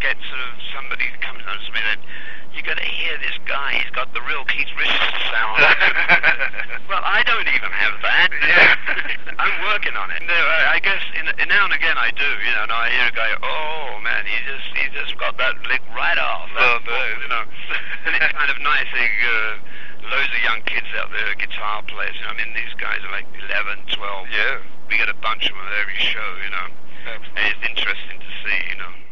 get sort of somebody comes on to me that you got to hear this guy. He's got the real Keith Richards sound. Well, I don't even have that. Yeah. I'm working on it. No, I guess now and again I do. You know, and I hear a guy. Oh man, he just got that lick right off. Oh, no. You know, and it's kind of nice. Loads of young kids out there, guitar players. You know, I mean, these guys are like 11, 12. Yeah. We get a bunch of them at every show. You know, Absolutely. and it's interesting to see. You know.